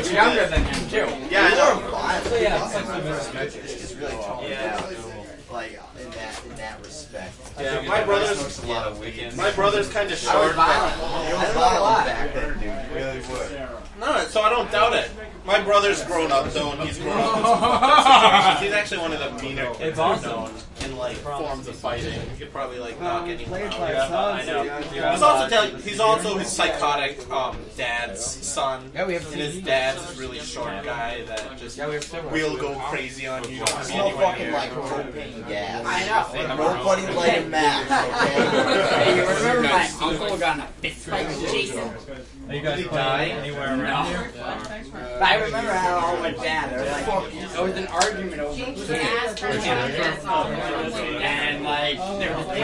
much younger than him too. Yeah, I know. It's just really tall. Yeah. Like in that respect. Yeah, my brother's kind of short. Back there, dude. You really would. No, so I don't doubt it. My brother's grown up though, and he's grown up in some He's actually one of the meaner kids I've known in like forms of fighting. You could probably like knock anyone out. I know. He's also his psychotic dad's son. Yeah, we have and his dad's this really short guy that just will go crazy on you. Don't be anywhere Fucking near. like propane gas. I know. Nobody light a match. Hey, you remember my uncle got in a fist fight with Jason? Are you guys dying anywhere around here? But I remember how it all went down. There was an argument over it. And like, there was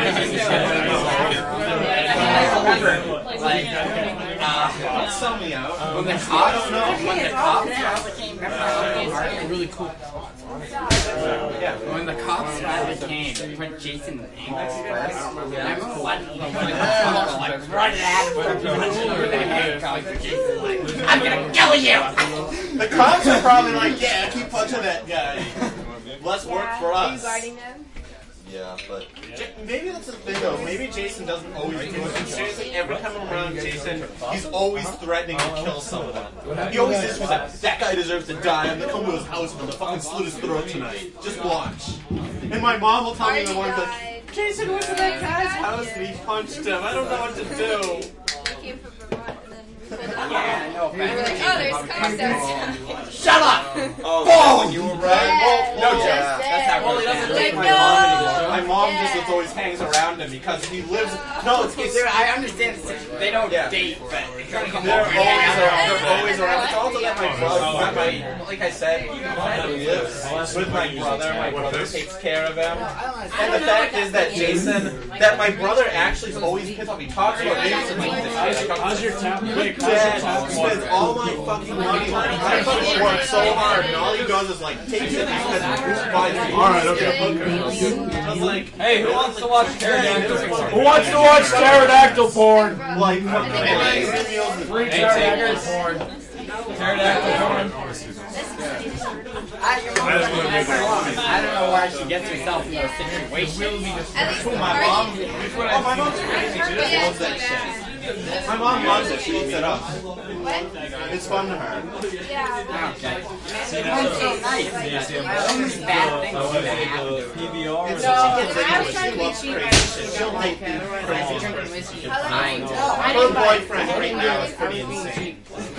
Sell me out. when the cops came, really cool. When the cops finally came, they put Jason in ankles first. I remember watching like running at him with their handcuffs. Jason's like, I'm gonna kill you! The cops are probably like, yeah, keep punching that guy. Less work for Are you us. guarding them? Yeah, but Maybe that's the thing though. Maybe Jason doesn't always do it. And seriously, every time I'm around Jason, he's always threatening to kill someone. He always is. He's like, that guy deserves to die. I'm gonna come to his house and I'm gonna fucking slit his throat tonight. Just watch. And my mom will tell me in the morning, like, Jason went to that guy's house and he punched him. I don't know what to do. He came from Vermont and then we pulled him Yeah, no out. We were like, oh, there's cops outside. Shut up! Oh, boom! You were Well, right. no Yeah, joke. That's how Well, he doesn't Like, date my no. mom anymore. My mom Yeah. just always hangs around him because he lives. No, it's I understand the situation. They don't date, but they're trying to come They're over always and hang out. around. They're always around. It's also that my brother, like I said, he kind of lives with my brother. My brother takes care of him. And the fact is that that my brother actually is always pissed off. He talks about me. How's your tap? Dad spends all my fucking money on it. I fucking work so hard, and all he does is like takes it because he buys me. Alright, okay. I was like, Hey, who wants to watch pterodactyl porn? Who wants to watch pterodactyl porn? like, Free pterodactyl porn. Pterodactyl porn. I don't know why she gets herself in those situations. At least my mom. Oh, my mom's crazy. She just loves that shit. My mom loves it. She eats it up. What? It's fun to her. Yeah. Okay. It's so nice. Those bad things that happen to her. PBR. It's No, she gets I into was it. trying She to be loves cheap. crazy shit. She'll take the crazy shit. How long? Her boyfriend right now is pretty insane.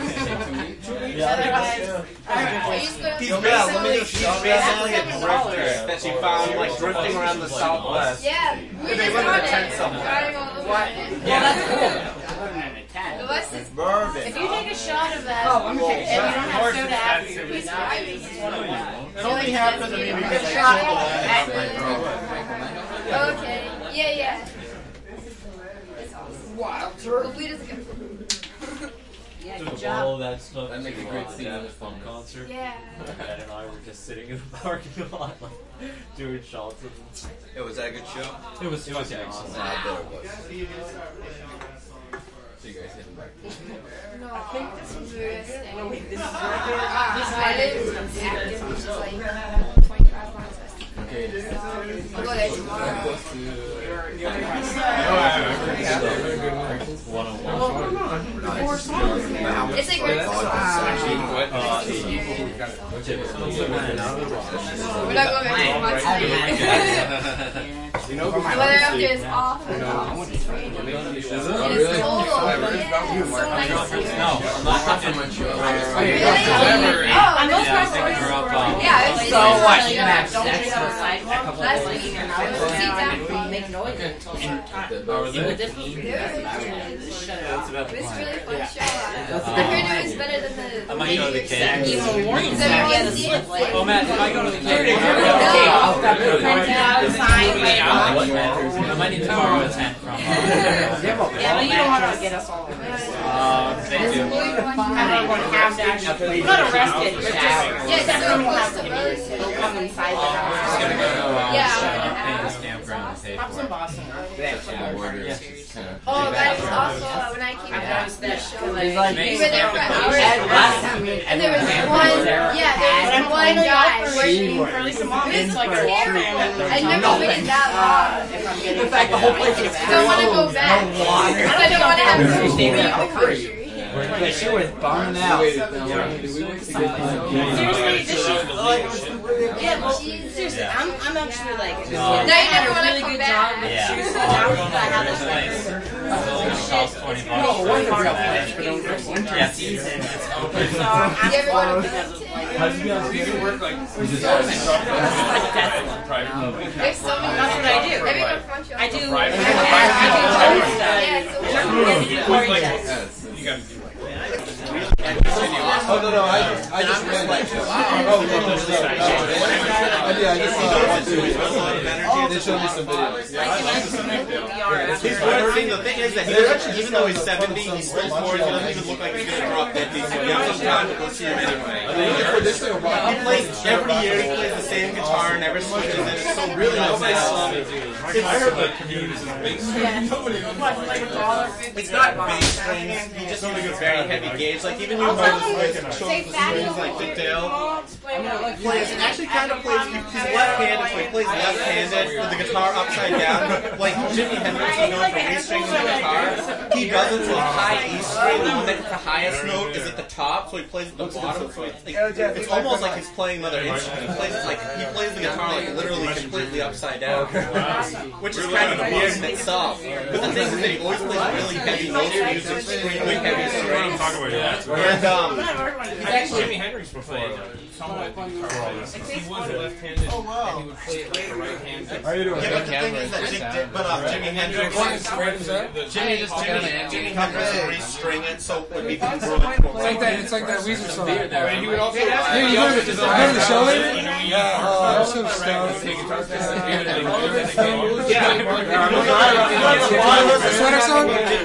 He's basically a drifter that she found like drifting around the Southwest. Yeah. We They just live in a got tent it. somewhere. Riding all over it. Yeah, that's cool. The West is. Bourbon. If you take a shot of that, Oh, I'm and you taking don't have soda after, please drive. It only happened to me because I killed Okay. Yeah. Wow. Hopefully it doesn't get. All that stuff. That makes a great scene at a fun concert. Yeah. Dad and I were just sitting in the parking lot, like, doing shots. It was that a good show? It was Awesome. excellent. I bet it was. So you guys hitting back? No, I think this was very staying. I didn't active, which is like 25 miles west. Okay. I'll go there tomorrow. It's like we're not going back to months. The weather up there is awful. It's raining. It is cold. Yeah, it's so nice here. No, I'm not touching my show. Really? Oh, on those parts where yeah, it's So what? You can have don't sex treat for us like a couple last of week. weeks. It was seat down. Make noise. It was a really fun show. I heard it was better than the. I might go to the cave. Even warning. So everyone seems like. Oh, Matt, if I go to the cave, Okay, I'll stop the I might need to borrow a tent from Yeah, but you don't want to get us all. Thank you. Not arrested, but just Yeah, everyone will have so to close to they'll come inside the Just house. gonna go Yeah. pay the stamp ground and pay Pop for some it. Boston. Oh, that is also when I came I've back noticed to the that. show. He's We like, were there for hours. last time we And there was one, yeah, there was one guy working. Curly some mom It was is like terrible. I never waited that long. if I'm getting In fact, the whole place is don't want to go back. no water. I don't want to have to They go were back. hungry. But she was bumming out. Seriously, this shit, like, yeah, well, seriously, I'm actually like, Now you never want to really come good back. job. Yeah. Seriously, now that I have this record. It's gonna cost $20. No, it wasn't real fish, but it was winter season. It's open. So I'm You ever go to because of like, There's so many. that's what I do. Everyone wants you. I do Yeah, stuff. so I do Corey tests. Oh no, I just read like I just saw one too. They showed me some videos. He's working. The thing is that he doesn't, even though he's 70, he's still 40. He doesn't even look like he's gonna drop dead decent. You have some time to go see him anyway. He plays every year. He plays the same guitar, never switches, and it's so really nice. I heard the community is big. It's not bass strings. He just uses very heavy gauge. Like even you notice Say fatty. like Dick Dale plays actually kind of plays. He's left-handed, so he plays left-handed with the guitar upside down. Like Jimi Hendrix is known for E-strings on the guitar. He does it to a high E string. The one that's the highest note is at the top, so he plays at the bottom. So it's almost like he's playing another instrument. He plays the guitar like literally completely upside down, which is kind of weird in itself. But the thing is that he always plays really heavy notes and uses extremely heavy strings. And He's actually Jimi Hendrix before. He was left-handed, and he would play it like a right-handed. How are you doing? yeah, but the thing is that Jimi Hendrix will restring it so it would be congruent. It's like that Weezer song. He would also Hey, you go to the show later? Yeah. I'm so stoned. Sweater song?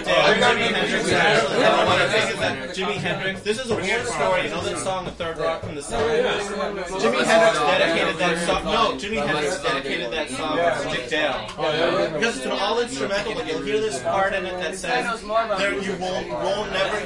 Jimi Hendrix. This is a weird story. You know that song, "The Third Rock from the Sun"? Jimi Hendrix dedicated that song. No, Jimi Hendrix dedicated that song to Dick Dale because it's an all instrumental. But you'll hear this part in it that says, "There, you won't never."